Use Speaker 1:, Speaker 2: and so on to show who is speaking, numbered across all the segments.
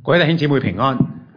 Speaker 1: 各位弟兄姊妹平安。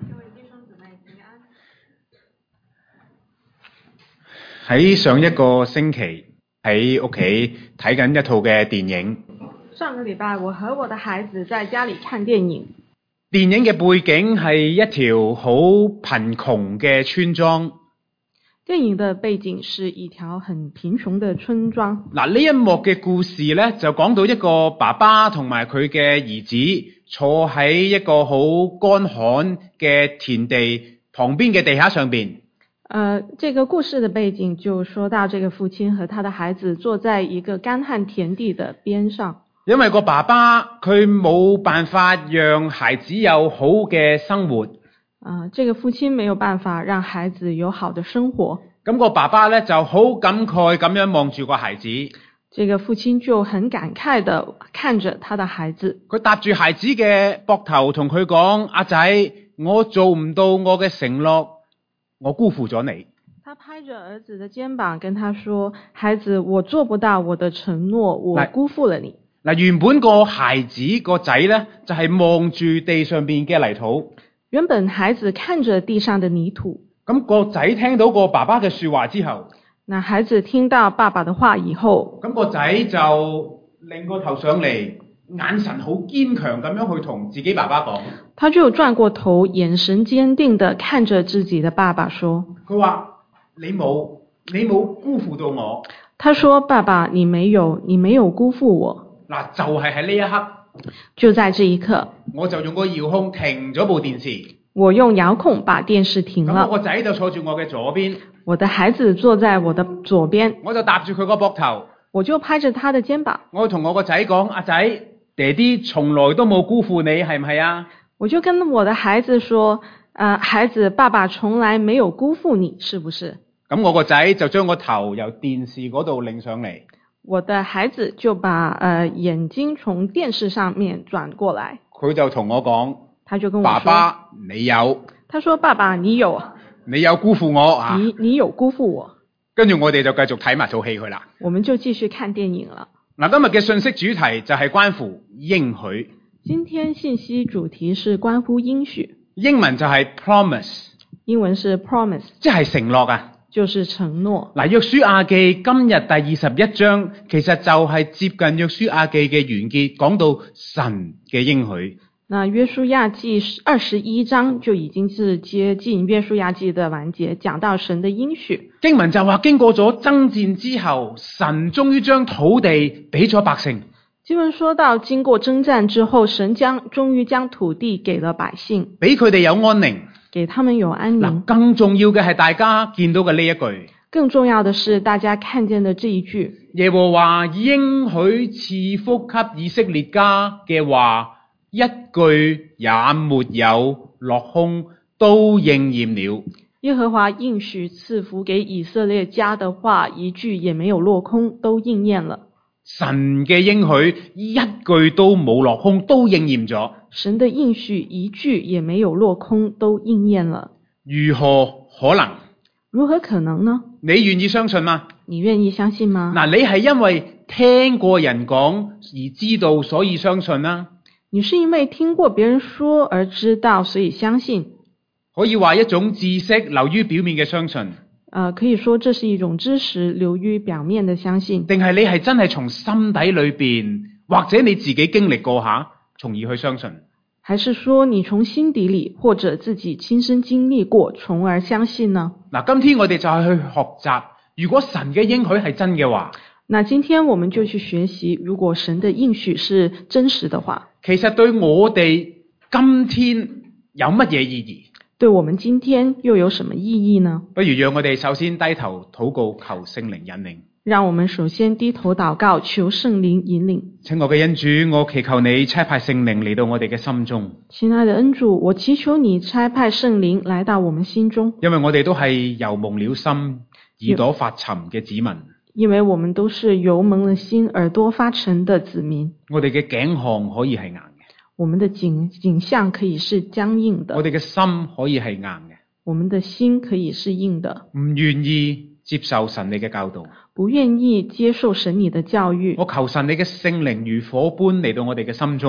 Speaker 1: 喺上一個星期喺屋企睇緊一套嘅電影。
Speaker 2: 上個禮拜我和我的孩子在家裏看電影。
Speaker 1: 電影嘅背景係一條好貧窮嘅村莊。
Speaker 2: 電影的背景是一條很貧窮的村莊。
Speaker 1: 嗱，呢一幕嘅故事咧，就講到一個爸爸同埋佢嘅兒子坐喺一個好乾旱嘅田地旁邊嘅地下上邊。
Speaker 2: 這個故事的背景就說到這個父親和他的孩子坐在一個乾旱田地的邊上。
Speaker 1: 因為個爸爸佢冇辦法讓孩子有好嘅生活。
Speaker 2: 這個父親沒有辦法讓孩子有好的生活。
Speaker 1: 咁個爸爸咧就好感慨咁樣望住個孩子。
Speaker 2: 這個父親就很感慨地看着他的孩子。
Speaker 1: 佢搭住孩子嘅膊頭同佢講：阿仔，我做唔到我嘅承諾，我辜負咗你。
Speaker 2: 他拍着兒子的肩膀跟他說：孩子，我做不到我的承諾，我辜負了你。
Speaker 1: 嗱，原本個孩子個仔咧就係望住地上邊嘅泥土。
Speaker 2: 原本孩子看着地上的泥土。
Speaker 1: 咁個仔聽到個爸爸嘅說話之後，
Speaker 2: 那孩子聽到爸爸的話以後，
Speaker 1: 咁個仔就擰個頭上嚟，眼神好堅強咁樣去同自己爸爸講。
Speaker 2: 他就轉過頭，眼神堅定地看着自己的爸爸說：
Speaker 1: 佢話你冇辜負到我。
Speaker 2: 他說：爸爸，你沒有辜負我。
Speaker 1: 嗱，就係喺呢一刻，
Speaker 2: 就在這一刻，
Speaker 1: 我就用個遙控停咗部電視。
Speaker 2: 我用遙控把電視停了。
Speaker 1: 咁我個仔就坐住我嘅左邊。
Speaker 2: 我的孩子坐在我的左邊。
Speaker 1: 我就搭住佢個膊頭。
Speaker 2: 我就拍着他的肩膀。
Speaker 1: 我同我個仔講：阿仔，爹哋從來都冇辜負你，係唔係啊？
Speaker 2: 我就跟我的孩子說：孩子，爸爸從來沒有辜負你，是不是？
Speaker 1: 咁我個仔就將個頭由電視嗰度擰上嚟。
Speaker 2: 我的孩子就把眼睛從電視上面轉過來。佢
Speaker 1: 就同我講，
Speaker 2: 他就跟我說：
Speaker 1: 爸爸，你有。
Speaker 2: 他說：爸爸，你有。
Speaker 1: 你有辜負我啊？
Speaker 2: 你有辜負我。
Speaker 1: 跟住我哋就繼續睇埋套戲去啦。
Speaker 2: 我們就繼續看電影了。
Speaker 1: 嗱，今日嘅信息主題就係關乎應許。
Speaker 2: 今天信息主題是關乎應許。
Speaker 1: 英文就係 promise。
Speaker 2: 英文是 promise，
Speaker 1: 即係承諾啊。
Speaker 2: 就是承諾。
Speaker 1: 嗱，約書亞記今日第21章，其實就係接近約書亞記嘅完結，講到神嘅應許。
Speaker 2: 那約書亞記21章就已經是接近約書亞記的完結，講到神的應許。
Speaker 1: 經文就話經過咗爭戰之後，神終於將土地俾咗百姓。
Speaker 2: 經文說到經過征戰之後，神終於將土地給了百姓，
Speaker 1: 俾佢哋有安寧。給
Speaker 2: 他們有安寧。
Speaker 1: 更重要嘅係大家見到嘅呢一句。
Speaker 2: 更重要的是大家看見的這一句。
Speaker 1: 耶和華應許賜福給以色列家嘅話，一句也沒有落空，都應驗了。
Speaker 2: 耶和華應許賜福給以色列家的話，一句也沒有落空，都應驗了。
Speaker 1: 神嘅應許一句都冇落空，都應驗咗。
Speaker 2: 神的應許一句也沒有落空，都應驗了。
Speaker 1: 如何可能？
Speaker 2: 如何可能呢？
Speaker 1: 你願意相信嗎？
Speaker 2: 你願意相信嗎？
Speaker 1: 嗱，你係因為聽過人講而知道，所以相信啦。
Speaker 2: 你是因為聽過別人說而知道，所以相信。
Speaker 1: 可以話一種知識流於表面嘅相信。
Speaker 2: 可以說這是一種知識流於表面的相信。
Speaker 1: 定係你係真係從心底裏邊，或者你自己經歷過下，從而去相信？
Speaker 2: 還是說你從心底裏或者自己親身經歷過，從而相信呢？
Speaker 1: 嗱，今天我哋就係去學習，如果神嘅應許係真嘅話，
Speaker 2: 那今天我們就去學習，如果神的應許是真實的話，
Speaker 1: 其實對我哋今天有乜嘢意義？
Speaker 2: 對我們今天又有什麼意義呢？
Speaker 1: 不如讓我哋首先低頭禱告，求聖靈引領。
Speaker 2: 讓我們首先低頭禱告，求聖靈引領。
Speaker 1: 親愛嘅恩主，我祈求你差派聖靈嚟到我哋嘅心中。
Speaker 2: 親愛的恩主，我祈求你差派聖靈來到我們心中。
Speaker 1: 因為我哋都係油蒙了心、耳朵發沉嘅子民。
Speaker 2: 因為我們都是油蒙了心、耳朵發沉的子民。
Speaker 1: 我哋嘅頸項可以係硬嘅。
Speaker 2: 我們的頸項可以是僵硬的。
Speaker 1: 我哋嘅心可以係硬嘅。
Speaker 2: 我們的心可以是硬的。
Speaker 1: 唔願意接受神你嘅教導。
Speaker 2: 不願意接受神你的教育。
Speaker 1: 我求神你嘅聖靈如火般嚟到我哋嘅心中。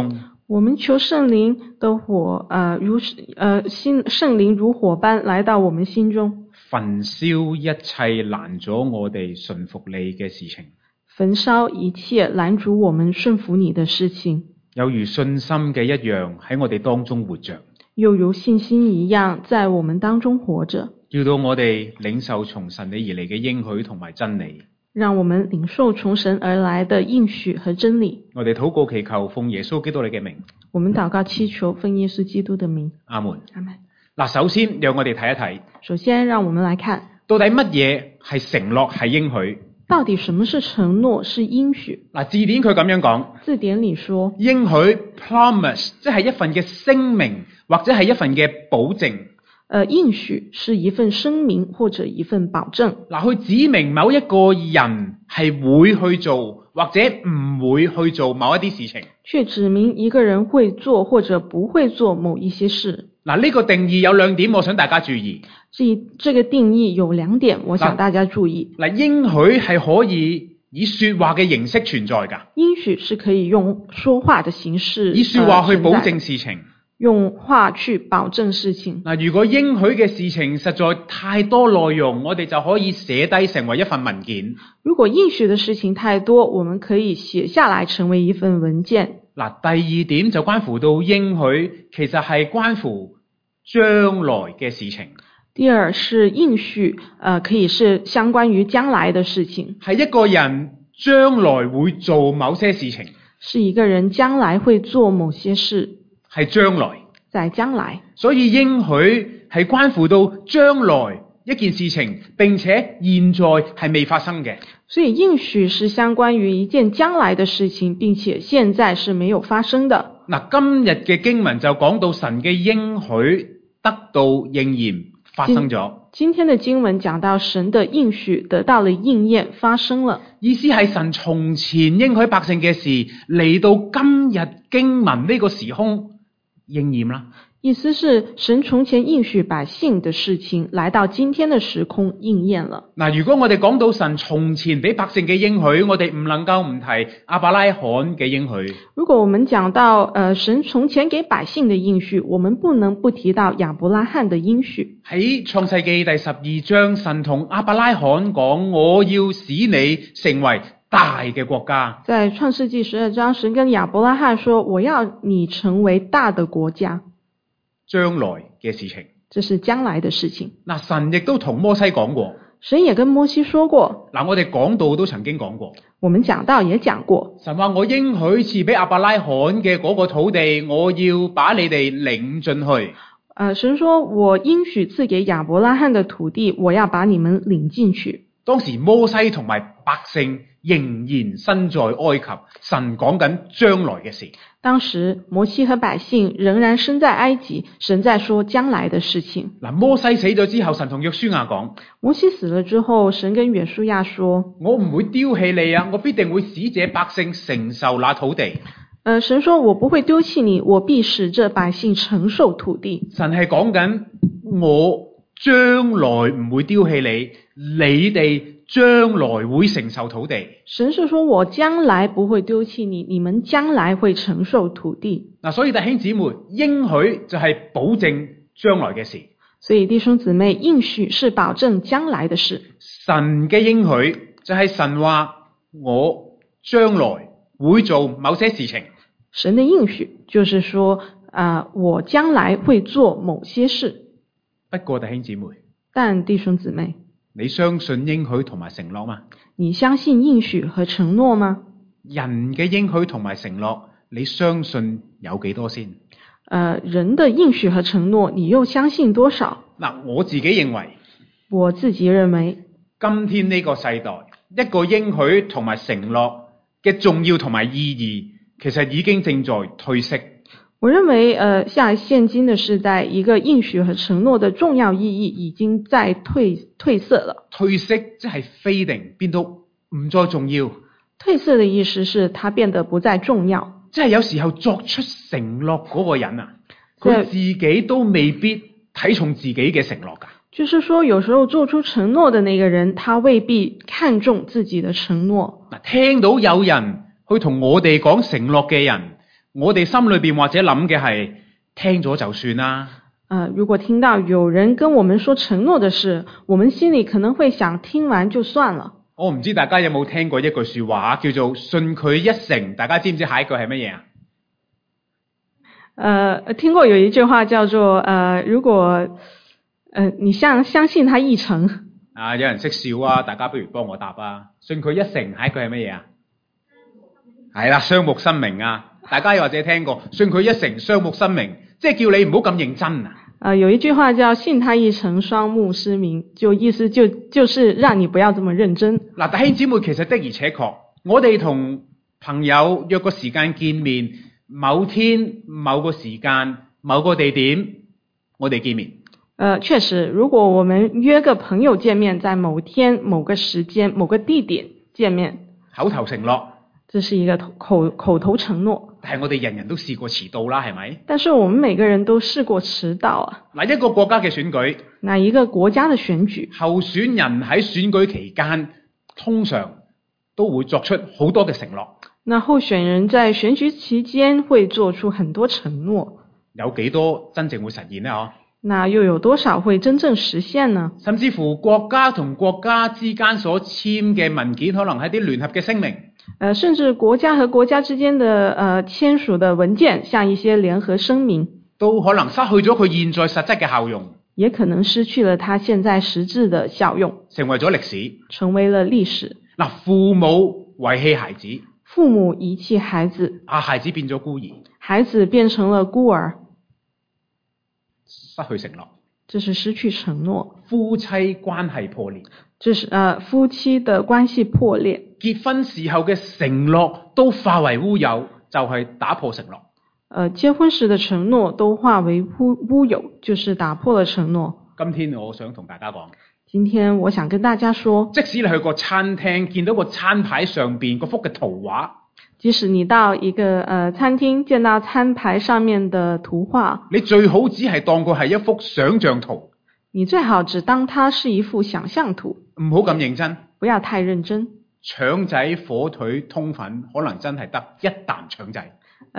Speaker 2: 我們求聖靈的火，聖靈如火般來到我們心中，
Speaker 1: 焚燒一切攔阻我哋順服你嘅事情，
Speaker 2: 焚燒一切攔阻我們順服你的事情，
Speaker 1: 有如信心嘅一樣喺我哋當中活着，
Speaker 2: 又如信心一樣在我們當中活着，
Speaker 1: 叫到我哋領受從神你而嚟嘅應許同埋真理。
Speaker 2: 讓我們領受從神而來的應許和真理。
Speaker 1: 我哋禱告祈求奉耶穌基督你嘅名。
Speaker 2: 我們禱告祈求奉耶穌基督的名。
Speaker 1: 阿門。
Speaker 2: 阿門。
Speaker 1: 嗱，首先讓我哋睇一睇，
Speaker 2: 首先讓我們來看，
Speaker 1: 到底乜嘢係承諾係應許？
Speaker 2: 到底什麼是承諾是應許？
Speaker 1: 嗱，字典佢咁樣講，
Speaker 2: 字典裏說，
Speaker 1: 應許 promise 即係一份嘅聲明或者係一份嘅保證。
Speaker 2: 應許是一份聲明或者一份保證。
Speaker 1: 嗱，去指明某一個人係會去做或者唔會去做某一啲事情。
Speaker 2: 卻指明一個人會做或者不會做某一些事。
Speaker 1: 嗱，呢個定義有兩點，我想大家注意。
Speaker 2: 這個定義有兩點，我想大家注意。
Speaker 1: 嗱，應許係可以以說話嘅形式存在㗎。
Speaker 2: 應許是可以用說話的形式，
Speaker 1: 以說話去保證事情。
Speaker 2: 用話去保證事情。
Speaker 1: 嗱，如果應許嘅事情實在太多內容，我哋就可以寫低成為一份文件。
Speaker 2: 如果應許的事情太多，我們可以寫下來成為一份文件。
Speaker 1: 嗱，第二點就關乎到應許，其實係關乎將來嘅事情。
Speaker 2: 第二是應許，可以是相關於將來的事情。
Speaker 1: 係一個人將來會做某些事情。
Speaker 2: 是一個人將來會做某些事。
Speaker 1: 係將來，
Speaker 2: 在將來，
Speaker 1: 所以應許係關乎到將來一件事情，並且現在係未發生嘅。
Speaker 2: 所以應許是相關於一件將來的事情，並且現在是沒有發生的。
Speaker 1: 嗱，今日嘅經文就講到神嘅應許得到應驗，發生咗。
Speaker 2: 今天的經文講到神的應許得到了應驗，發生了。
Speaker 1: 意思係神從前應許百姓嘅事，嚟到今日經文呢個時空應驗啦。
Speaker 2: 意思是神從前應許百姓的事情，來到今天的時空應驗了。
Speaker 1: 嗱，如果我哋講到神從前俾百姓嘅應許，我哋唔能夠唔提亞伯拉罕嘅應許。
Speaker 2: 如果我們講到神從前給百姓的應許，我們不能不提到亞伯拉罕的應許。
Speaker 1: 喺創世記第12章，神同亞伯拉罕講：我要使你成為大嘅國家。
Speaker 2: 在創世記12章，神跟亞伯拉罕說：我要你成為大的國家。
Speaker 1: 將來嘅事情，
Speaker 2: 這是將來的事情。
Speaker 1: 嗱，神亦都同摩西講過，
Speaker 2: 神也跟摩西說過。
Speaker 1: 嗱，我哋講道都曾經講過，
Speaker 2: 我們講道也講過。
Speaker 1: 神話我應許賜俾亞伯拉罕嘅嗰個土地，我要把你哋領進去。
Speaker 2: 神說我應許賜給亞伯拉罕的土地，我要把你們領進去。
Speaker 1: 當時摩西同埋百姓仍然身在埃及，神講緊將來嘅事。
Speaker 2: 當時摩西和百姓仍然身在埃及，神在說將來的事情。
Speaker 1: 嗱，摩西死咗之後，神同約書亞講：
Speaker 2: 摩西死了之後，神跟約書亞說：
Speaker 1: 我唔會丟棄你啊，我必定會使這百姓承受那土地。
Speaker 2: 神說我不會丟棄你，我必使這百姓承受土地。
Speaker 1: 神係講緊我將來唔會丟棄你，你哋將來會承受土地。
Speaker 2: 神是說我將來不會丟棄你，你們將來會承受土地。
Speaker 1: 嗱，所以弟兄姊妹，應許就係保證將來嘅事。
Speaker 2: 所以弟兄姊妹，應許是保證將來的事。
Speaker 1: 神嘅應許就係神話我將來會做某些事情。
Speaker 2: 神的應許就是說，我將來會做某些事。
Speaker 1: 不過弟兄姊妹，
Speaker 2: 但弟兄姊妹，
Speaker 1: 你相信應許同埋承諾嗎？
Speaker 2: 你相信應許和承諾嗎？
Speaker 1: 人嘅應許同埋承諾，你相信有幾多先？
Speaker 2: 人的應許和承諾，你又相信多少？
Speaker 1: 嗱，我自己認為，今天呢個世代，一個應許同埋承諾嘅重要同埋意義，其實已經正在褪色。
Speaker 2: 我認為，現今的時代，一個應許和承諾的重要意義已經在褪色了。
Speaker 1: 褪色即係 fading，變到唔再重要。
Speaker 2: 褪色的意思是它變得不再重要。
Speaker 1: 即係有時候作出承諾嗰個人啊，佢自己都未必睇重自己嘅承諾㗎。
Speaker 2: 就是說，有時候做出承諾的那個人，他未必看重自己的承諾。
Speaker 1: 嗱，聽到有人去同我哋講承諾嘅人， 我哋心裏邊或者諗嘅係聽咗就算啦。
Speaker 2: 如果聽到有人跟我們說承諾的事，我們心裡可能會想聽完就算了。
Speaker 1: 我唔知大家有冇聽過一句說話叫做信佢一成，大家知唔知下一句係乜嘢啊？
Speaker 2: 聽過有一句話叫做如果你相信他一成。
Speaker 1: 有人識笑啊，大家不如幫我答啊。信佢一成下一句係乜嘢啊？係啦，雙目生明啊！大家又或者聽過信佢一成，雙目生明，即係叫你唔好咁認真啊。
Speaker 2: 有一句話叫信他一成，雙目失明，就意思就是讓你不要這麼認真。
Speaker 1: 嗱，弟兄姊妹，其實的而且確，我哋同朋友約個時間見面，某天、某個時間、某個地點，我哋見面。
Speaker 2: 確實，如果我們約個朋友見面，在某天、某個時間、某個地點見面，
Speaker 1: 口頭承諾，
Speaker 2: 這是一個口頭承諾。
Speaker 1: 但係我哋人人都試過遲到啦，係咪？
Speaker 2: 但是我們每個人都試過遲到啊。
Speaker 1: 嗱，一個國家嘅選舉，
Speaker 2: 一個國家的選舉，
Speaker 1: 候選人喺選舉期間通常都會作出好多嘅承諾。
Speaker 2: 那候選人在選舉期間會做出很多承諾，
Speaker 1: 有幾多真正會實現呢？
Speaker 2: 那又有多少會真正實現呢？
Speaker 1: 甚至乎國家同國家之間所簽嘅文件，可能係啲聯合嘅聲明。
Speaker 2: 甚至國家和國家之間的簽署的文件，像一些聯合聲明，
Speaker 1: 都可能失去咗佢現在實質嘅效用，
Speaker 2: 也可能失去了它現在實質的效用，
Speaker 1: 成為咗歷史，
Speaker 2: 成為了歷史。
Speaker 1: 嗱，父母遺棄孩子，
Speaker 2: 父母遺棄孩子，
Speaker 1: 孩子變咗孤兒，
Speaker 2: 孩子變成了孤兒，
Speaker 1: 失去承諾，
Speaker 2: 這是失去承諾。
Speaker 1: 夫妻關係破裂，
Speaker 2: 這是夫妻的關係破裂。
Speaker 1: 結婚時候嘅承諾都化為烏有，就係打破承諾。
Speaker 2: 結婚時的承諾都化為烏有，就是打破了承諾。
Speaker 1: 今天我想同大家講，
Speaker 2: 今天我想跟大家說，
Speaker 1: 即使你去個餐廳見到個餐牌上邊嗰幅嘅圖畫，
Speaker 2: 即使你到一個餐廳見到餐牌上面的圖畫，
Speaker 1: 你最好只係當佢係一幅想像圖，
Speaker 2: 你最好只當它是一幅想象圖，
Speaker 1: 唔好咁認真，
Speaker 2: 不要太認真。
Speaker 1: 腸仔、火腿、通粉可能真係得一啖腸仔。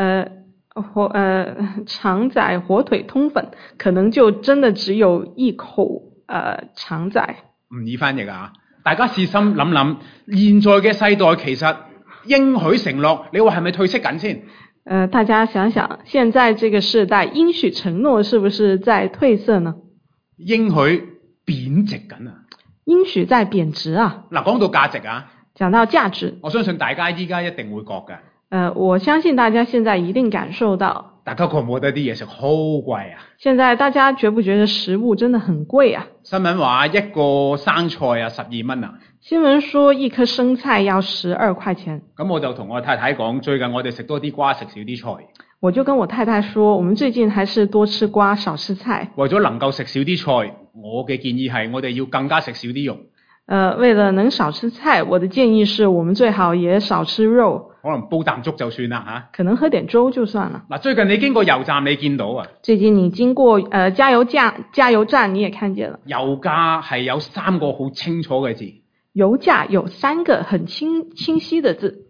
Speaker 2: 腸仔、火腿、通粉可能就真的只有一口腸仔。
Speaker 1: 唔易翻譯啊！大家試心諗諗，現在嘅世代其實應許承諾，你話係咪退色緊先？
Speaker 2: 大家想想，現在這個世代應許承諾是不是在褪色呢？
Speaker 1: 應許貶值緊啊！
Speaker 2: 應許在貶值啊！
Speaker 1: 嗱，講到價值啊，
Speaker 2: 講到價值，
Speaker 1: 我相信大家依家一定會覺嘅。
Speaker 2: 我相信大家現在一定感受到，
Speaker 1: 大家覺唔覺得啲嘢食好貴啊？
Speaker 2: 現在大家覺不覺得食物真的很貴啊？
Speaker 1: 新聞話一個生菜啊12蚊啊！
Speaker 2: 新聞說一顆生菜要12塊錢。
Speaker 1: 咁我就同我太太講，最近我哋食多啲瓜，食少啲菜。
Speaker 2: 我就跟我太太說，我們最近還是多吃瓜，少吃菜。
Speaker 1: 為咗能夠食少啲菜，我嘅建議係我哋要更加食少啲肉。
Speaker 2: 為了能少吃菜，我的建議是我們最好也少吃肉。
Speaker 1: 可能煲啖粥就算啦吓。
Speaker 2: 可能喝點粥就算了。
Speaker 1: 嗱，最近你經過油站，你見到啊？
Speaker 2: 最近你經過加油站，你也看見了。
Speaker 1: 油價係有3個好清楚嘅字。
Speaker 2: 油價有3個很清晰的字。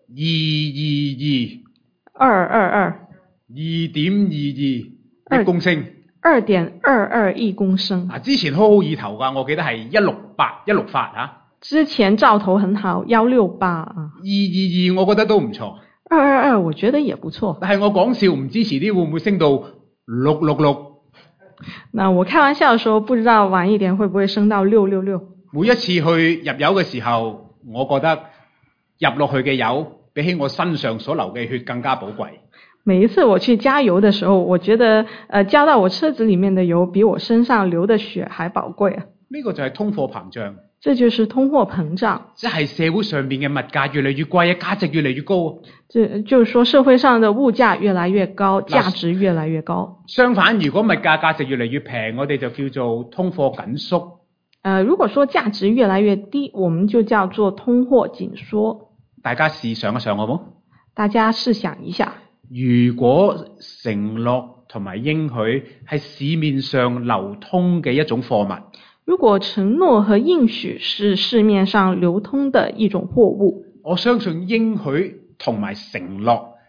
Speaker 1: 222。2.22億公升。
Speaker 2: 2.22億公升。
Speaker 1: 之前好意頭㗎，我記得係168吓。
Speaker 2: 之前兆頭很好，168啊。
Speaker 1: 222我覺得都唔錯。
Speaker 2: 222我覺得也不錯。
Speaker 1: 但係我講笑，唔知遲啲會唔會升到666？
Speaker 2: 那我開玩笑的時候，不知道晚一點會不會升到666？
Speaker 1: 每一次去入油嘅時候，我覺得入落去嘅油比起我身上所流嘅血更加寶貴。
Speaker 2: 每一次我去加油的時候，我覺得加到我車子裡面的油比我身上流的血還寶貴啊！
Speaker 1: 呢個就係通貨膨脹。
Speaker 2: 這就是通貨膨脹。
Speaker 1: 即係社會上面嘅物價越嚟越貴，價值越嚟越高。
Speaker 2: 就是說社會上的物價越來越高，價值越來越高。
Speaker 1: 相反，如果物價價值越嚟越平，我哋就叫做通貨緊縮。
Speaker 2: 如果說價值越來越低，我們就叫做通貨緊縮。大家試想一想好冇？大家試想一下。
Speaker 1: 如果承諾同埋應許係市面上流通嘅一種貨物，
Speaker 2: 如果承諾和應許是市面上流通的一種貨物，
Speaker 1: 我相信應許同埋承諾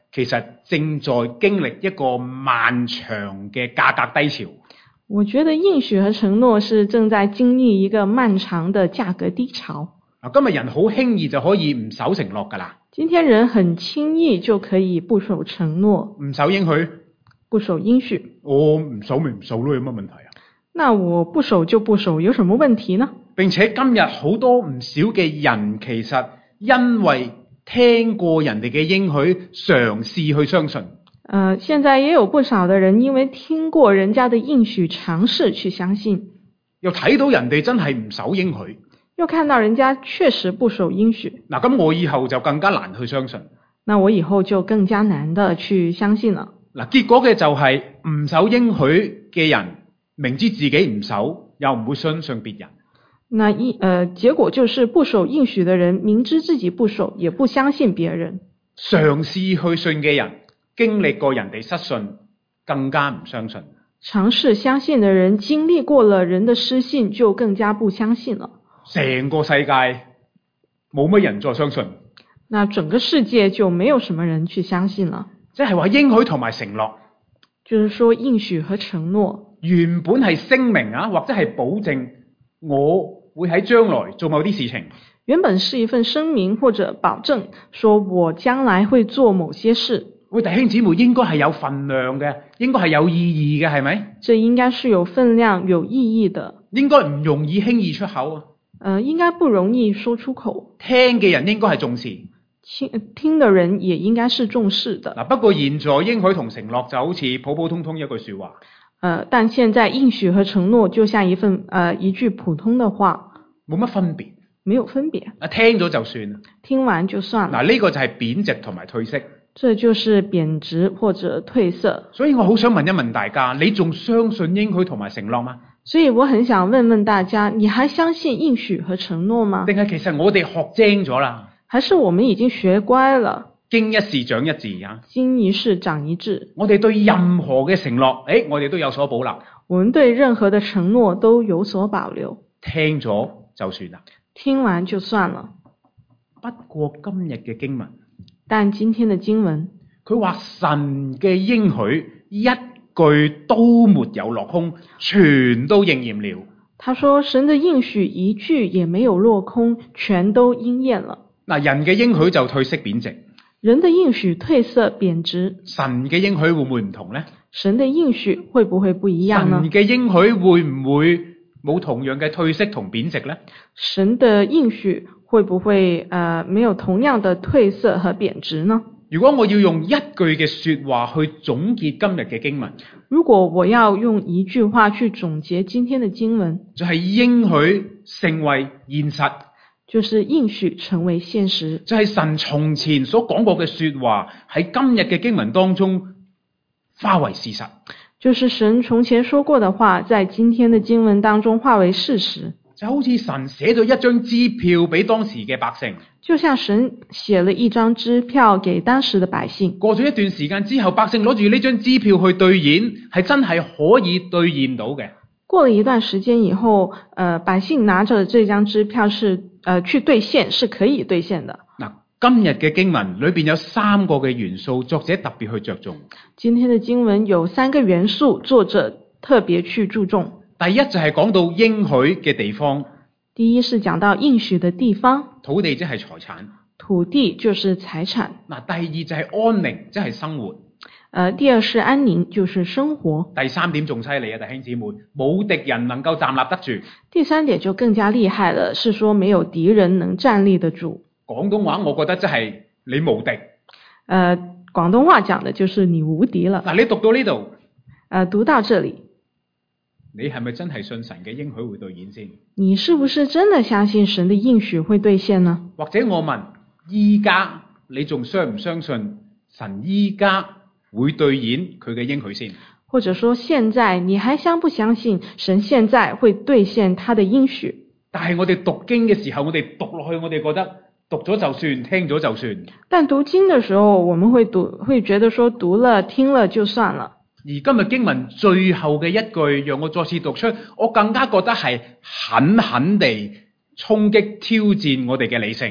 Speaker 1: 其實正在經歷一個漫長嘅價格低潮。
Speaker 2: 我覺得應許和承諾是正在經歷一個漫長的價格低潮。
Speaker 1: 今日人好輕易就可以唔守承諾㗎啦。
Speaker 2: 今天人很輕易就可以不守承諾，
Speaker 1: 唔守應許，
Speaker 2: 不守應許。
Speaker 1: 我唔守咪唔守咯，有乜問題啊？
Speaker 2: 那我不守就不守，有什麼問題呢？
Speaker 1: 並且今日好多唔少嘅人其實因為聽過人哋嘅應許，嘗試去相信。
Speaker 2: 現在也有不少的人因為聽過人家的應許，嘗試去相信，
Speaker 1: 又睇到人哋真係唔守應許，
Speaker 2: 又看到人家確實不守應許。
Speaker 1: 嗱，咁我以後就更加難去相信。
Speaker 2: 那我以後就更加難的去相信了。
Speaker 1: 嗱，結果嘅就係唔守應許嘅人，明知自己唔守，又唔會相信別人。
Speaker 2: 那結果就是不守應許的人，明知自己不守，也不相信別人。
Speaker 1: 嘗試去信嘅人，經歷過人哋失信，更加唔相信。
Speaker 2: 嘗試相信的人，經歷過了人的失信，就更加不相信了。
Speaker 1: 成個世界冇乜人再相信。
Speaker 2: 那整個世界就沒有什麼人去相信了。
Speaker 1: 即係話應許同埋承諾，
Speaker 2: 就是說應許和承諾
Speaker 1: 原本係聲明啊，或者係保證我會喺將來做某啲事情。
Speaker 2: 原本是一份聲明或者保證，說我將來會做某些事。
Speaker 1: 喂，弟兄姊妹，應該係有份量嘅，應該係有意義嘅，係咪？
Speaker 2: 這應該是有分量、有意義的。
Speaker 1: 應該唔容易輕易出口啊。
Speaker 2: 應該不容易說出口。
Speaker 1: 聽嘅人應該係重視。
Speaker 2: 聽的人也應該是重視的。
Speaker 1: 不過現在應許同承諾就好似普普通通一句說話。
Speaker 2: 但現在應許和承諾就像一句普通的話，
Speaker 1: 冇乜分別。
Speaker 2: 沒有分別。
Speaker 1: 聽咗就算。
Speaker 2: 聽完就算了。
Speaker 1: 呢個就係貶值同埋褪色。
Speaker 2: 這就是貶值或者褪色。
Speaker 1: 所以我好想問一問大家，你仲相信應許同埋承諾嗎？
Speaker 2: 所以我很想問問大家，你還相信應許和承諾嗎？
Speaker 1: 定係其實我哋學精咗啦？
Speaker 2: 還是我們已經學乖了？
Speaker 1: 經一事長一智啊！
Speaker 2: 經一事長一智。
Speaker 1: 我哋對任何嘅承諾，我哋都有所保留。
Speaker 2: 我們對任何的承諾都有所保留。聽
Speaker 1: 咗就算啦。
Speaker 2: 聽完就算了。
Speaker 1: 不過今日嘅經文，
Speaker 2: 但今天的經文，
Speaker 1: 佢話神嘅應許一句都沒有落空，全都應驗了。
Speaker 2: 他說神的應許一句也沒有落空，全都應驗了。
Speaker 1: 人嘅應許就褪色貶值，
Speaker 2: 人的應許褪色貶值。
Speaker 1: 神嘅應許會唔會唔同呢？
Speaker 2: 神的應許會不會不一樣呢？
Speaker 1: 神嘅應許會唔會冇同樣嘅褪色同貶值呢？
Speaker 2: 神的應許會不會沒有同樣的褪色和貶值呢？
Speaker 1: 如果我要用一句嘅說話去總結今日嘅經文，
Speaker 2: 如果我要用一句話去總結今天的經文，
Speaker 1: 就係應許成為現實。
Speaker 2: 就是應許成為現實，
Speaker 1: 就係神從前所講過嘅說話喺今日嘅經文當中化為事實。
Speaker 2: 就是神從前說過的話，在今天的經文當中化為事實。
Speaker 1: 就好似神寫咗一張支票俾當時嘅百姓，
Speaker 2: 就像神寫了一張支票給當時的百姓。
Speaker 1: 過咗一段時間之後，百姓攞住呢張支票去兌現，係真係可以兌現到嘅。
Speaker 2: 過了一段時間以後，百姓拿着這張支票去兌現，是可以兌現的。
Speaker 1: 今日嘅經文裏邊有3個嘅元素，作者特別去着重。
Speaker 2: 今天的經文有3個元素，作者特別去注重。
Speaker 1: 第一就係講到應許嘅地方。
Speaker 2: 第一是講到應許的地方。
Speaker 1: 土地即係財產。
Speaker 2: 土地就是財產。
Speaker 1: 第二就係安寧，即係生活。
Speaker 2: 第二是安寧，就是生活。
Speaker 1: 第3點仲犀利啊，弟兄姊妹，冇敵人能夠站立得住。
Speaker 2: 第3點就更加厲害了，是說沒有敵人能站立得住。
Speaker 1: 廣東話我覺得即係你無敵。
Speaker 2: 廣東話講的就是你無敵了。
Speaker 1: 你讀到呢度，
Speaker 2: 讀到這裡，
Speaker 1: 你係咪真係信神嘅應許會兌現先？
Speaker 2: 你是不是真的相信神的應許會兌現呢？
Speaker 1: 或者我問，依家你仲相唔相信神依家會兌現佢嘅應許先？
Speaker 2: 或者說現在你還相不相信神現在會兌現他的應許？
Speaker 1: 但係我哋讀經嘅時候，我哋讀落去，我哋覺得讀咗就算，聽咗就算。
Speaker 2: 但讀經的時候，我們會覺得說讀了聽了就算了。
Speaker 1: 而今日經文最後嘅一句，讓我再次讀出，我更加覺得係狠狠地衝擊挑戰我哋嘅理性。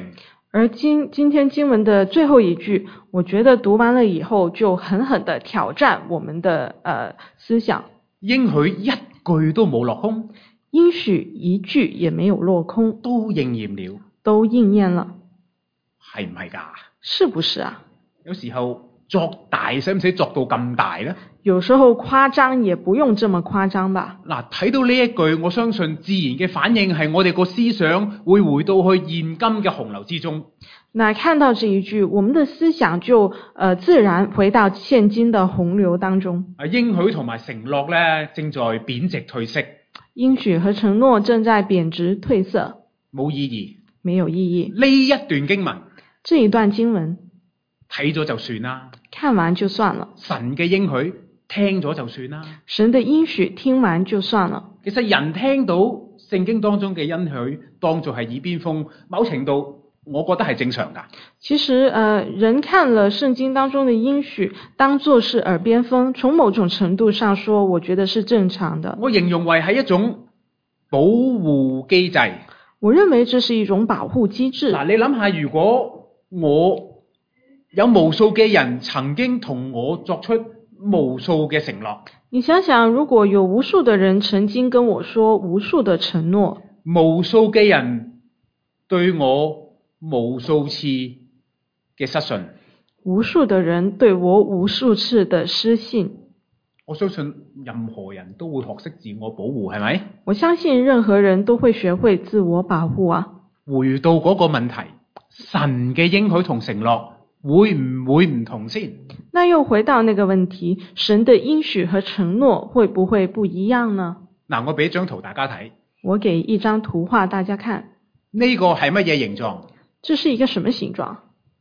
Speaker 2: 而今天經文的最後一句，我覺得讀完了以後就狠狠地挑戰我們的思想。
Speaker 1: 應許一句都冇落空，
Speaker 2: 應許一句也沒有落空，
Speaker 1: 都應驗了，
Speaker 2: 都應驗了，
Speaker 1: 係唔係㗎？
Speaker 2: 是不是啊？
Speaker 1: 有時候作大使唔使作到咁大呢？
Speaker 2: 有時候誇張也不用這麼誇張吧。
Speaker 1: 嗱，睇到呢一句，我相信自然嘅反應係我哋個思想會回到去現今嘅洪流之中。
Speaker 2: 那看到這一句，我們的思想就自然回到現今的洪流當中。
Speaker 1: 應許同埋承諾咧，正在貶值退色。
Speaker 2: 應許和承諾正在貶值退色，
Speaker 1: 冇意義，
Speaker 2: 沒有意義。
Speaker 1: 呢一段經文，
Speaker 2: 這一段經文
Speaker 1: 睇咗就算啦，
Speaker 2: 看完就算了。
Speaker 1: 神嘅應許聽咗就算啦，
Speaker 2: 神的應許聽完就算了。
Speaker 1: 其實人聽到聖經當中嘅應許，當作係耳邊風，某程度我覺得係正常㗎。
Speaker 2: 其實人看了聖經當中的應許，當作是耳邊風，從某種程度上說，我覺得是正常的。
Speaker 1: 我形容為係一種保護機制。
Speaker 2: 我認為這是一種保護機制。
Speaker 1: 嗱，你諗下，如果我有無數嘅人曾經同我作出無數嘅承諾，
Speaker 2: 你想想，如果有無數的人曾經跟我說無數的承諾，
Speaker 1: 無數嘅人對我無數次嘅失信，
Speaker 2: 無數的人對我無數次的失信，
Speaker 1: 我相信任何人都會學識自我保護，係咪？
Speaker 2: 我相信任何人都會學會自我保護啊。
Speaker 1: 回到嗰個問題，神嘅應許同承諾會唔會唔同先？
Speaker 2: 那又回到那個問題，神的應許和承諾會不會不一樣呢？
Speaker 1: 嗱，我俾一張圖大家睇。
Speaker 2: 我給一張圖畫大家看。
Speaker 1: 呢個係乜嘢形狀？
Speaker 2: 這是一個什麼形狀？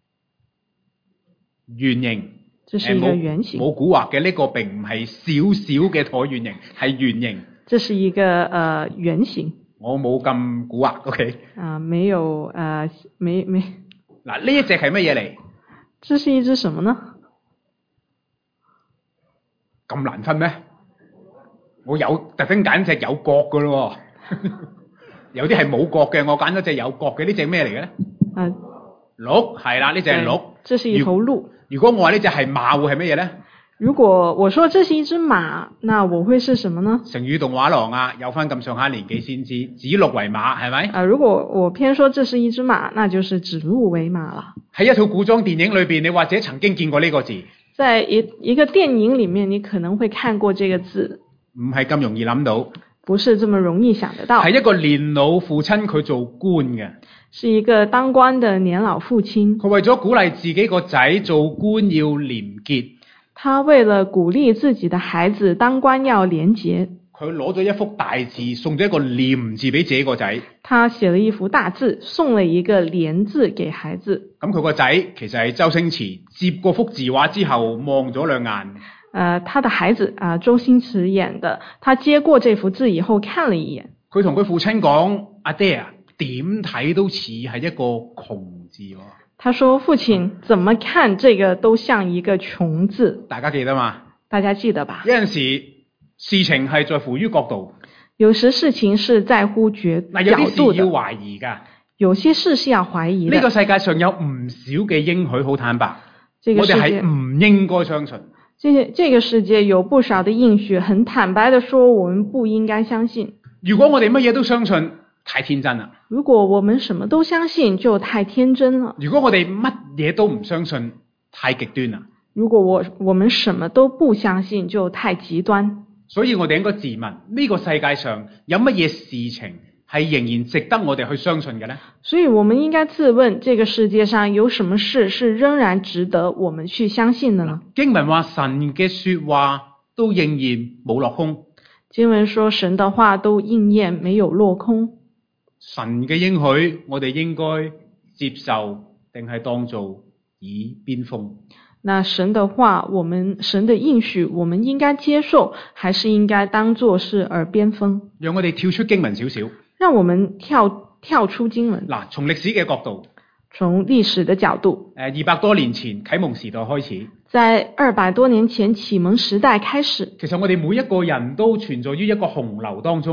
Speaker 1: 圓形。
Speaker 2: 這是一個圓形。
Speaker 1: 冇蠱惑嘅，呢個並唔係小小嘅橢圓形，係圓形。
Speaker 2: 這是一個圓形。
Speaker 1: 我冇咁蠱惑 ，OK？
Speaker 2: 沒有沒。
Speaker 1: 嗱，呢一隻係乜嘢嚟？
Speaker 2: 這是一隻什麼呢？
Speaker 1: 咁難分咩？我有特登揀隻有角嘅咯，有啲係冇角嘅，我揀咗隻有角嘅，呢隻咩嚟嘅咧？鹿係啦，呢隻係鹿。
Speaker 2: 這是一頭鹿。
Speaker 1: 如果我話呢隻係馬，會係乜嘢咧？
Speaker 2: 如果我說這是一隻馬，那我會是什麼呢？
Speaker 1: 成語動畫廊啊，有翻咁上下年紀先知，指鹿為馬係咪？
Speaker 2: 如果我偏說這是一隻馬，那就是指鹿為馬了。
Speaker 1: 喺一套古裝電影裏邊，你或者曾經見過呢個字。
Speaker 2: 在一個電影裡面，你可能會看過這個字。
Speaker 1: 唔係咁容易諗到。
Speaker 2: 不是這麼容易想得到。
Speaker 1: 係一個年老父親，佢做官嘅。
Speaker 2: 是一個當官的年老父親。
Speaker 1: 佢為咗鼓勵自己個仔做官要廉潔。
Speaker 2: 他為了鼓勵自己的孩子當官要廉潔。
Speaker 1: 佢攞咗一幅大字，送咗一個廉字俾自己個仔。
Speaker 2: 他寫了一幅大字，送了一個廉字給孩子。
Speaker 1: 咁佢個仔其實係周星馳，接過幅字畫之後望咗兩眼。
Speaker 2: 他的孩子周星馳演的，他接過這幅字以後看了一眼。
Speaker 1: 佢同佢父親講：阿爹啊，點睇都似係一個窮字喎。他
Speaker 2: 說：父親，怎麼看這個都像一個窮字。
Speaker 1: 大家記得嗎？
Speaker 2: 大家記得吧？
Speaker 1: 有陣時事情係在乎於角度。
Speaker 2: 有時事情是在乎角度的。
Speaker 1: 有啲事要懷疑㗎。
Speaker 2: 有些事是要懷疑的。
Speaker 1: 呢個世界上有唔少嘅應許，好坦白，
Speaker 2: 我
Speaker 1: 哋係唔應該相信。
Speaker 2: 這個世界有不少的應許，很坦白的說，我們不應該相信。
Speaker 1: 如果我哋乜嘢都相信，太天真啦。
Speaker 2: 如果我們什麼都相信，就太天真了。
Speaker 1: 如果我哋乜嘢都唔相信，太極端啦。
Speaker 2: 如果我們什麼都不相信，就太極端。
Speaker 1: 所以我哋應該自問，呢個世界上有乜嘢事情係仍然值得我哋去相信嘅呢？
Speaker 2: 所以我們應該自問，這個世界上有什麼事是仍然值得我們去相信的呢？
Speaker 1: 經文話神嘅說話都應驗，冇落空。
Speaker 2: 經文說神的話都應驗，沒有落空。
Speaker 1: 神嘅應許，我哋應該接受定係當做耳邊風？
Speaker 2: 那神的話，神的應許，我們應該接受，還是應該當作是耳邊風？
Speaker 1: 讓我哋跳出經文少少。
Speaker 2: 讓我們跳出經文。
Speaker 1: 嗱，從歷史嘅角度，
Speaker 2: 從歷史的角度
Speaker 1: ，200多年前啟蒙時代開始，
Speaker 2: 在200多年前啟蒙時代開始，
Speaker 1: 其實我哋每一個人都存在於一個洪流當中。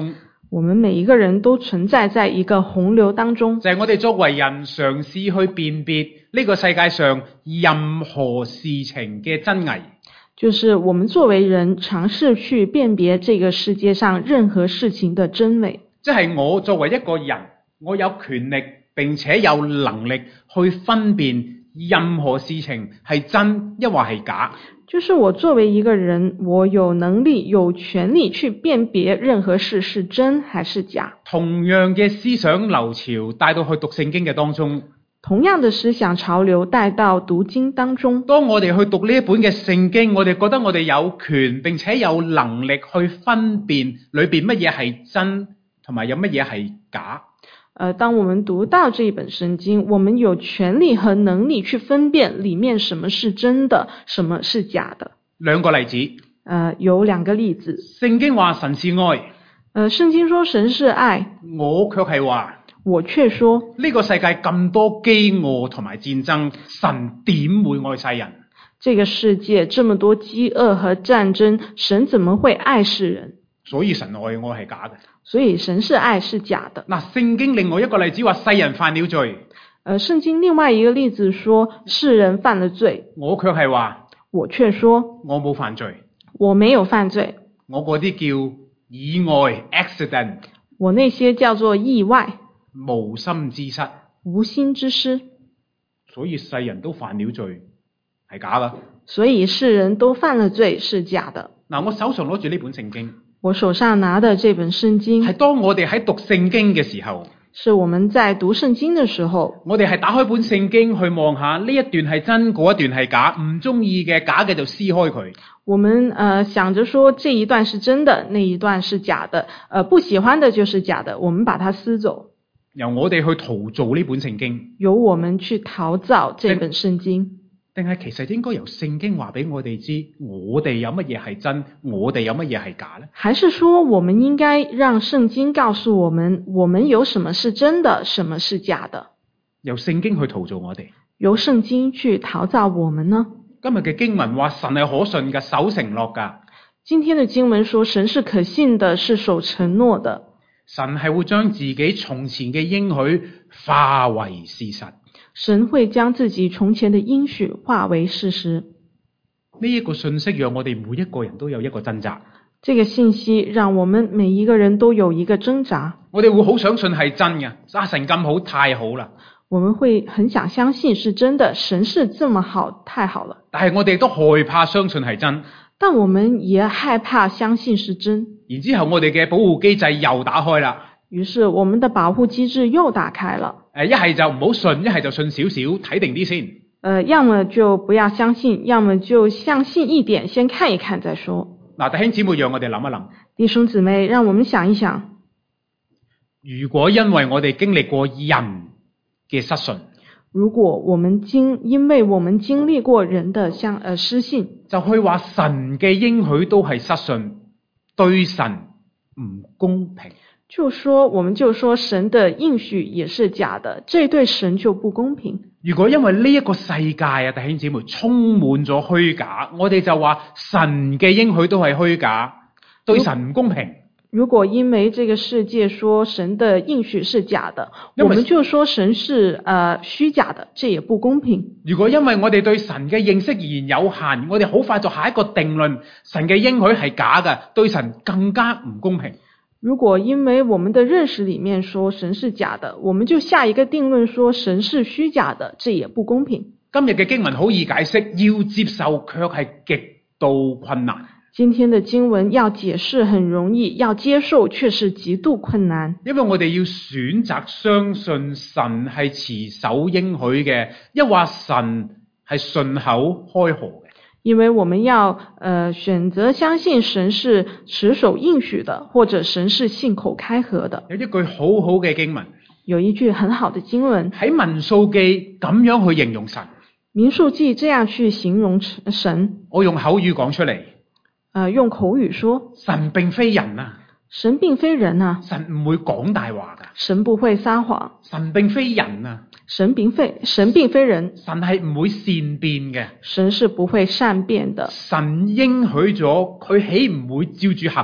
Speaker 2: 我們每一個人都存在在一個洪流當中，
Speaker 1: 就係我哋作為人嘗試去辨別呢個世界上任何事情嘅真偽。
Speaker 2: 就是我們作為人嘗試去辨別這個世界上任何事情的真偽。
Speaker 1: 即係我作為一個人，我有權力並且有能力去分辨任何事情係真抑或係假。
Speaker 2: 就是我作為一個人，我有能力有權利去辨別任何事是真還是假。
Speaker 1: 同樣嘅思想流潮帶到去讀聖經嘅當中，
Speaker 2: 同樣的思想潮流帶到讀經當中。
Speaker 1: 當我哋去讀呢一本嘅聖經，我哋覺得我哋有權並且有能力去分辨裏邊乜嘢係真同埋有乜嘢係假。
Speaker 2: 當我們讀到這一本聖經，我們有權利和能力去分辨裡面什麼是真的，什麼是假的。
Speaker 1: 兩個例子。
Speaker 2: 有兩個例子。
Speaker 1: 聖經話神是愛。
Speaker 2: 聖經說神是愛。
Speaker 1: 我卻係話，
Speaker 2: 我卻說
Speaker 1: 呢個世界咁多飢餓同埋戰爭，神點會愛世人？
Speaker 2: 這個世界這麼多飢餓和戰爭，神怎麼會愛世人？
Speaker 1: 所以神愛我係假嘅。
Speaker 2: 所以神是愛是假的。
Speaker 1: 嗱，聖經另外一個例子話世人犯了罪。
Speaker 2: 聖經另外一個例子說世人犯了罪。
Speaker 1: 我卻係話，
Speaker 2: 我卻說
Speaker 1: 我冇犯罪。
Speaker 2: 我沒有犯罪。
Speaker 1: 我嗰啲叫意外 accident。
Speaker 2: 我那些叫做意外。
Speaker 1: 無心之失。
Speaker 2: 無心之失。
Speaker 1: 所以世人都犯了罪係假㗎。
Speaker 2: 所以世人都犯了罪是假的。
Speaker 1: 嗱，我手上攞住呢本聖經。
Speaker 2: 我手上拿的這本聖經
Speaker 1: 係當我哋喺讀聖經嘅時候，
Speaker 2: 是我們在讀聖經的時候，
Speaker 1: 我哋係打開本聖經去望下呢一段係真，嗰一段係假，唔中意嘅假嘅就撕開佢。
Speaker 2: 我們想着說這一段是真的，那一段是假的，不喜歡的就是假的，我們把它撕走。
Speaker 1: 由我哋去陶造呢本聖經，
Speaker 2: 由我們去陶造這本聖經。
Speaker 1: 定係其實應該由聖經話俾我哋知，我哋有乜嘢係真，我哋有乜嘢係假呢？還是說我們應該讓聖經告訴我們，我們有什麼是真的，什麼是假的？由聖經去陶造我哋，由聖經去陶造我們呢？今日嘅經文話神係可信嘅，守承諾噶。今天的經文說神是可信的，是守承諾的。神係會將自己從前嘅應許化為事實。神會將自己從前的應許化為事實。呢一個信息讓我哋每一個人都有一個掙扎。這個信息讓我們每一個人都有一個掙扎。我哋會好想信係真嘅，神咁好，太好啦。我們會很想相信是真的，神是這麼好，太好了。但係我哋都害怕相信係真。但我們也害怕相信是真。然之後我哋嘅保護機制又打開啦。於是我們的保護機制又打開了。一係就唔好信，一係就信少少，睇定啲先。要麼就不要相信，要麼就相信一點，先看一看再說。嗱，弟兄姊妹，讓我哋諗一諗。弟兄姊妹，讓我們想一想。如果因為我哋經歷過人嘅失信，如果我們因為我們經歷過人的失信，就去話神嘅應許都係失信，對神唔公平。我們就說神的應許也是假的，這對神就不公平。如果因為呢一個世界啊，弟兄姊妹充滿咗虛假，我哋就話神嘅應許都係虛假，對神唔公平。如果因為這個世界說神的應許是假的，我們就說神是虛假的，這也不公平。如果因為我哋對神嘅認識而言有限，我哋好快就下一個定論，神嘅應許係假嘅，對神更加唔公平。如果因為我們的認識裡面說神是假的，我們就下一個定論說神是虛假的，這也不公平。今日嘅經文好易解釋，要接受卻係極度困難。今天的經文要解釋很容易，要接受卻是極度困難。因為我哋要選擇相信神係持守應許嘅，抑或神係順口開河嘅。因為我們要選擇相信神是持守應許的，或者神是信口開河的。有一句好好嘅經文，有一句很好的經文喺民數記咁樣去形容神。民數記這樣去形容神，我用口語講出嚟。用口語說，神並非人啊。神並非人啊。神唔會講大話噶。神不會撒謊。神並非人啊。神並非人。神係唔會善變嘅。神是不會善變的。神應許咗，佢豈唔會照住行咩？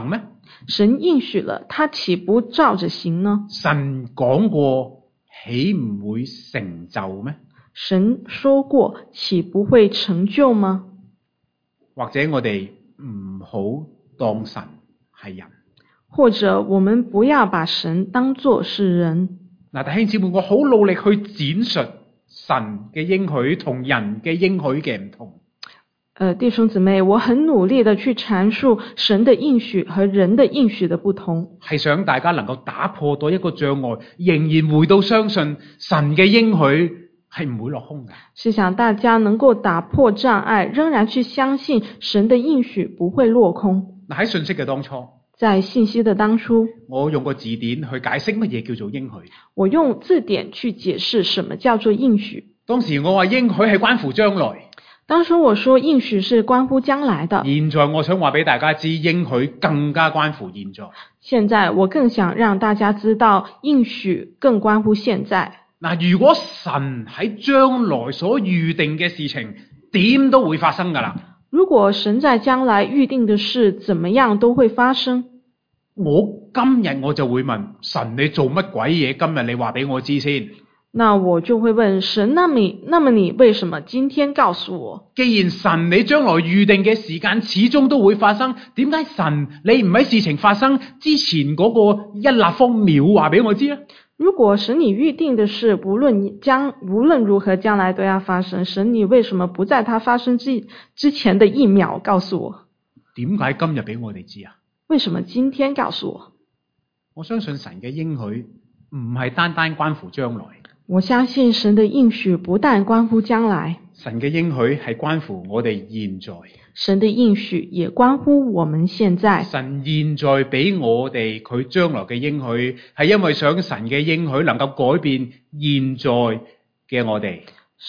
Speaker 2: 神應許了，他豈不照着行呢？
Speaker 1: 神講過，豈唔會成就咩？
Speaker 2: 神說過，豈不會成就嗎？
Speaker 1: 或者我哋唔好當神係人，
Speaker 2: 或者我們不要把神當作是人。
Speaker 1: 嗱，弟兄姊妹，我好努力去展述神嘅應許同人嘅應許嘅唔同。
Speaker 2: 弟兄姊妹，我很努力的去闡述神的應許和人的應許的不同，
Speaker 1: 係想大家能夠打破到一個障礙，仍然回到相信神嘅應許係唔會落空嘅。
Speaker 2: 是想大家能夠打破障礙，仍然去相信神的應許不會落空。
Speaker 1: 嗱，喺信息嘅當初，
Speaker 2: 在信息的當初，
Speaker 1: 我用個字典去解釋乜嘢叫做應許。
Speaker 2: 我用字典去解釋什麼叫做應許。
Speaker 1: 當時我話應許係關乎將來。
Speaker 2: 當時我說應許是關乎將來的。
Speaker 1: 現在我想話俾大家知，應許更加關乎現在。
Speaker 2: 現在我更想讓大家知道，應許更關乎現在。
Speaker 1: 嗱，如果神喺將來所預定嘅事情，點都會發生噶啦。
Speaker 2: 如果神在將來預定的事，怎麼樣都會發生。
Speaker 1: 我今日我就會問神，你做乜鬼嘢？今日你話俾我知先。
Speaker 2: 那我就會問神，那麼你為什麼今天告訴我？
Speaker 1: 既然神你將來預定嘅時間始終都會發生，點解神你唔喺事情發生之前嗰個一立方秒話俾我知咧？
Speaker 2: 如果神你預定的事，無論如何將來都要發生，神你為什麼不在它發生之前的一秒告訴我？
Speaker 1: 點解今日俾我哋知啊？
Speaker 2: 為什麼今天告訴我？
Speaker 1: 我相信神嘅應許唔係單單關乎將來。
Speaker 2: 我相信神的應許不但關乎將來，
Speaker 1: 神嘅應許係關乎我哋現在。
Speaker 2: 神的應許也關乎我們現在。
Speaker 1: 神現在俾我哋佢將來嘅應許，係因為想神嘅應許能夠改變現在嘅我哋。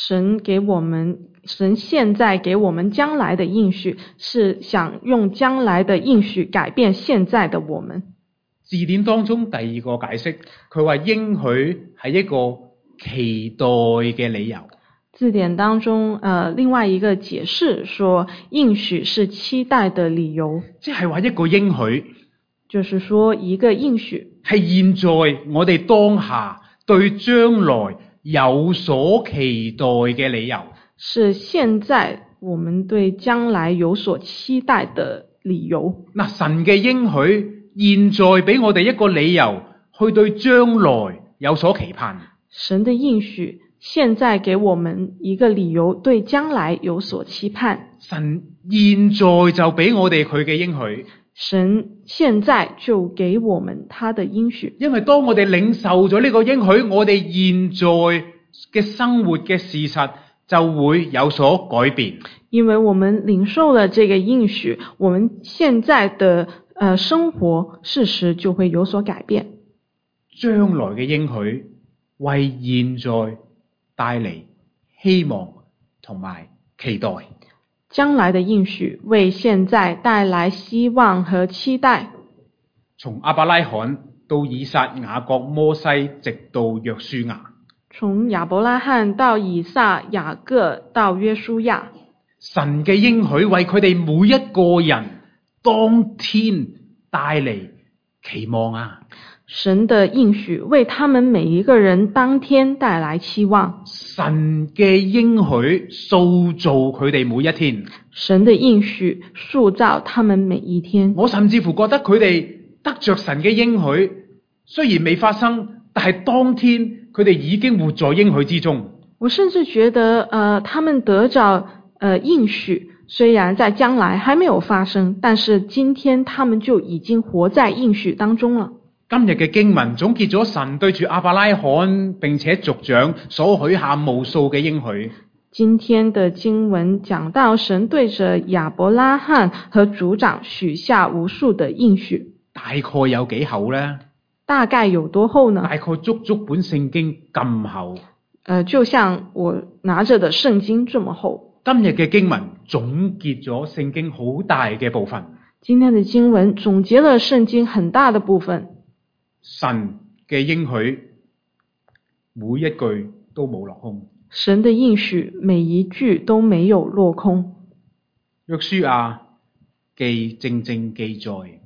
Speaker 2: 神現在給我們將來的應許，是想用將來的應許改變現在的我們。
Speaker 1: 字典當中第二個解釋，佢話應許係一個期待嘅理由。
Speaker 2: 字典當中另外一個解釋說，應許是期待的理由。
Speaker 1: 即係話一個應許，
Speaker 2: 就是說一個應許
Speaker 1: 係現在我哋當下對將來有所期待嘅理由。
Speaker 2: 是現在我們對將來有所期待的理由。
Speaker 1: 嗱，神嘅應許現在俾我哋一個理由去對將來有所期盼。
Speaker 2: 神的應許現在給我們一個理由對將來有所期盼。
Speaker 1: 神現在就俾我哋佢嘅應許。
Speaker 2: 神現在就給我們他的應許。因為
Speaker 1: 當我哋領受咗呢個應許，我哋現在嘅生活嘅事實就會有所改變。
Speaker 2: 因為我們領受了這個應許，我們現在的生活事實就會有所改變。
Speaker 1: 將來嘅應許為現在帶嚟希望同埋期待。
Speaker 2: 將來的應許為現在帶來希望和期待。
Speaker 1: 從亞伯拉罕到以撒、雅各、摩西，直到約書亞。
Speaker 2: 從亞伯拉罕到以撒、雅各到約書亞。
Speaker 1: 神嘅應許為佢哋每一個人當天帶嚟期望啊！
Speaker 2: 神的應許為他們每一個人當天帶來期望。
Speaker 1: 神嘅應許塑造佢哋每一天。
Speaker 2: 神的應許塑造他們每一天。
Speaker 1: 我甚至乎覺得佢哋得着神嘅應許，雖然未發生，但係當天佢哋已經活在應許之中。
Speaker 2: 我甚至覺得他們得着應許，雖然在將來還沒有發生，但是今天他們就已經活在應許當中了。
Speaker 1: 今日嘅經文總結咗神對住亞伯拉罕並且族長所許下無數嘅應許。
Speaker 2: 今天的經文講到神對着亞伯拉罕和族長許下無數的應許。
Speaker 1: 大概有幾厚呢？
Speaker 2: 大概有多厚呢？
Speaker 1: 大概足本聖經咁厚。
Speaker 2: 就像我拿着的聖經這麼厚。
Speaker 1: 今日嘅經文總結咗聖經好大嘅部分。
Speaker 2: 今天的經文總結了聖經很大的部分。
Speaker 1: 神嘅應許每一句都冇落空。
Speaker 2: 神的應許每一句都沒有落空。
Speaker 1: 約書亞記正記載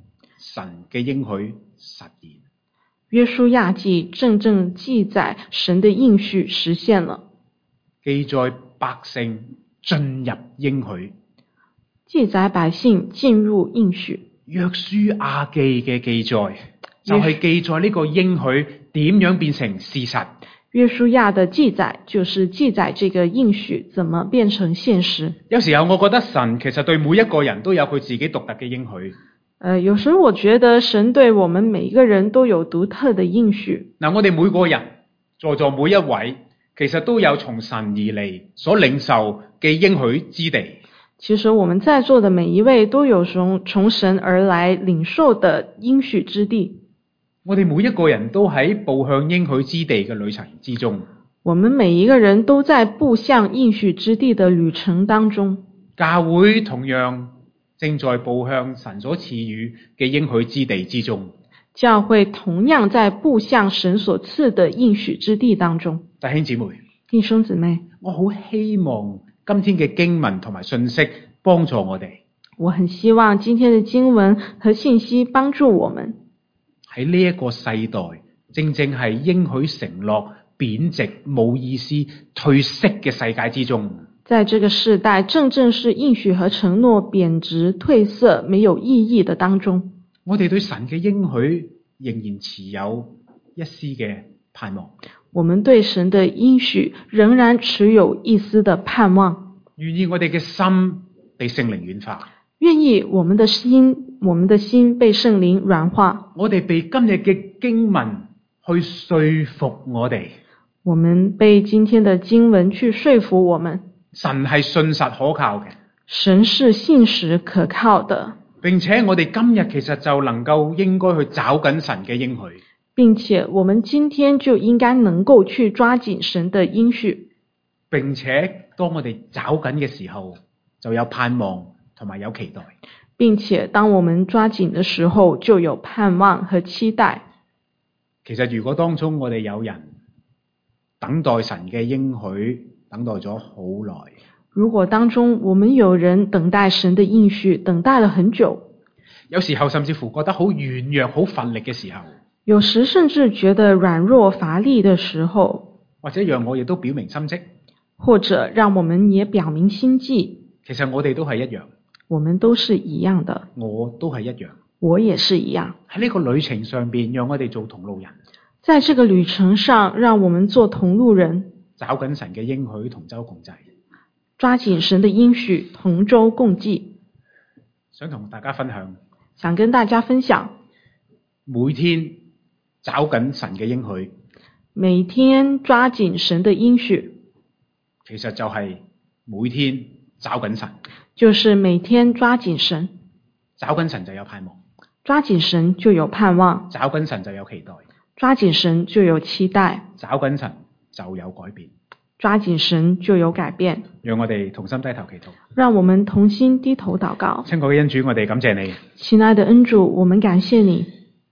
Speaker 1: 神嘅應許實現。
Speaker 2: 約書亞記正正記載神的應許實現了，
Speaker 1: 記載百姓進入應許。
Speaker 2: 記載百姓進入應許。
Speaker 1: 約書亞記嘅記載就係記載呢個應許點樣變成事實。
Speaker 2: 約書亞的記載就是記載這個應許怎麼變成現實。
Speaker 1: 有時候我覺得神其實對每一個人都有佢自己獨特嘅應許。
Speaker 2: 有時我覺得神對我們每一個人都有獨特的應許。
Speaker 1: 嗱，我哋每個人在座每一位，其實都有從神而嚟所領受嘅應許之地。
Speaker 2: 其實我們在座的每一位都有從神而來領受的應許之地。
Speaker 1: 我哋每一個人都喺步向應許之地嘅旅程之中。
Speaker 2: 我們每一個人都在步向應許之地的旅程當中。
Speaker 1: 教會同樣正在步向神所賜予嘅應許之地之中。
Speaker 2: 教會同樣在步向神所賜的應許之地當中。
Speaker 1: 弟兄姊妹，
Speaker 2: 弟兄姊妹，
Speaker 1: 我好希望今天嘅經文同埋信息幫助我哋。
Speaker 2: 我很希望今天的經文和信息幫助我們。
Speaker 1: 喺呢一個世代，正正係應許承諾貶值冇意思褪色嘅世界之中。
Speaker 2: 在這個世代，正正是應許和承諾貶值褪色沒有意義的當中，
Speaker 1: 我哋對神嘅應許仍然持有一絲嘅盼望。
Speaker 2: 我們對神的應許仍然持有一絲的盼望，
Speaker 1: 願意我哋嘅心被聖靈軟化，
Speaker 2: 願意我們的心被聖靈軟化。
Speaker 1: 我哋被今日嘅經文去說服我哋，
Speaker 2: 我們被今天的經文去說服我們，
Speaker 1: 神係信實可靠嘅，
Speaker 2: 神是信實可靠的，
Speaker 1: 並且我哋今日其實就能夠應該去找緊神嘅應許，
Speaker 2: 並且我們今天就應該能夠去抓緊神的應許，
Speaker 1: 並且當我哋找緊嘅時候，就有盼望同埋有期待，
Speaker 2: 並且當我們抓緊的時候，就有盼望和期待。
Speaker 1: 其實如果當中我哋有人等待神嘅應許，等待咗好耐，
Speaker 2: 如果當中我們有人等待神的應許，等待了很久，
Speaker 1: 有時候甚至乎覺得好軟弱、好乏力嘅時候，
Speaker 2: 有時甚至覺得軟弱乏力的時候，
Speaker 1: 或者讓我亦都表明心跡，
Speaker 2: 或者讓我們也表明心跡，
Speaker 1: 其實我哋都係一樣，
Speaker 2: 我們都是一樣的，
Speaker 1: 我都係一樣，
Speaker 2: 我也是一樣。
Speaker 1: 喺呢個旅程上邊，讓我哋做同路人，
Speaker 2: 在這個旅程上，讓我們做同路人，
Speaker 1: 找緊神嘅應許，同舟共濟，
Speaker 2: 抓緊神的應許，同舟共濟。
Speaker 1: 想同大家分享，
Speaker 2: 想跟大家分享，
Speaker 1: 每天找緊神嘅應許，
Speaker 2: 每天抓緊神的應許，
Speaker 1: 其實就係每天找緊神，
Speaker 2: 就是每天抓緊神，
Speaker 1: 找緊神就有盼望，
Speaker 2: 抓緊神就有盼望，
Speaker 1: 找緊神就有期待，
Speaker 2: 抓緊神就有期待，
Speaker 1: 找緊神就有改變。
Speaker 2: 抓緊神就有改變。
Speaker 1: 讓我哋同心低頭祈禱。
Speaker 2: 讓我們同心低頭禱告。
Speaker 1: 親愛嘅恩主，我哋感謝你。
Speaker 2: 親愛的恩主，我們感謝你。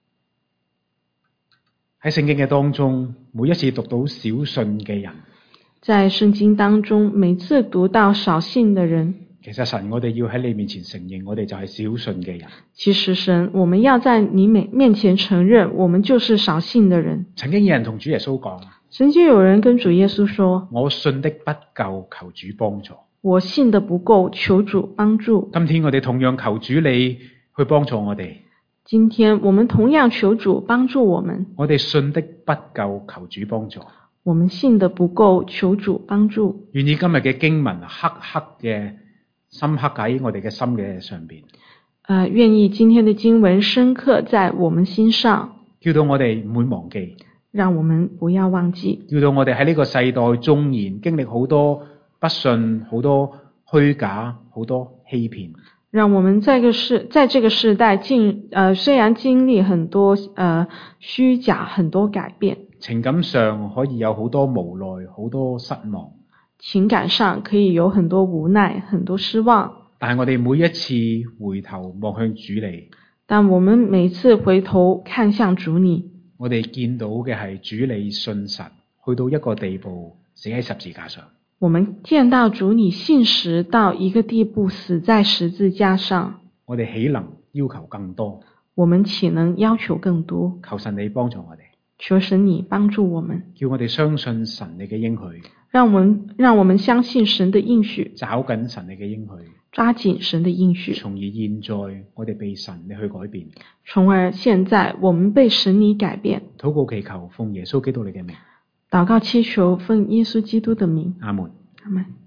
Speaker 1: 喺聖經嘅當中，每一次讀到小信嘅人，
Speaker 2: 在聖經當中，每次讀到少信的人，
Speaker 1: 其實神，我哋要喺你面前承認，我哋就係小信嘅人。
Speaker 2: 其實神，我們要在你面前承認，我們就是少信的人。
Speaker 1: 曾經有人同主耶穌講，
Speaker 2: 曾經有人跟主耶穌說，
Speaker 1: 我信的不夠，求主幫助。
Speaker 2: 我信的不夠，求主幫助。
Speaker 1: 今天我哋同樣求主你去幫助我哋。
Speaker 2: 今天我們同樣求主幫助我們。
Speaker 1: 我哋信的不夠，求主幫助。
Speaker 2: 我們信的不夠，求主幫助。
Speaker 1: 願意今日嘅經文刻嘅深刻喺我哋嘅心嘅上邊。
Speaker 2: 願意今天的經文深刻在我們心上，
Speaker 1: 叫到我哋唔會忘記，
Speaker 2: 讓我們不要忘記。
Speaker 1: 叫到我哋喺呢個世代縱然經歷好多不信、好多虛假、好多欺騙，
Speaker 2: 讓我們在這個世代雖然經歷很多虛假、很多改變，
Speaker 1: 情感上可以有好多無奈、好多失望，
Speaker 2: 情感上可以有很多無奈、很多失望。
Speaker 1: 但係我哋每一次回頭望向主你，
Speaker 2: 但我們每次回頭看向主你，
Speaker 1: 我哋見到嘅係主你信實，去到一個地步死喺十字架上。
Speaker 2: 我們見到主你信實到一個地步死在十字架上，
Speaker 1: 我哋豈能要求更多？
Speaker 2: 我们岂能要求更多？
Speaker 1: 求神你幫助我哋，
Speaker 2: 求神你幫助我們，
Speaker 1: 叫我哋相信神你嘅應許，
Speaker 2: 讓我們相信神的應許，
Speaker 1: 找緊神你嘅應許，
Speaker 2: 抓緊神的應許，
Speaker 1: 從而現在我哋被神你去改變。
Speaker 2: 從而現在我們被神你改變。
Speaker 1: 禱告祈求奉耶穌基督你嘅名，
Speaker 2: 禱告祈求奉耶穌基督的名。
Speaker 1: 阿門。
Speaker 2: 阿們。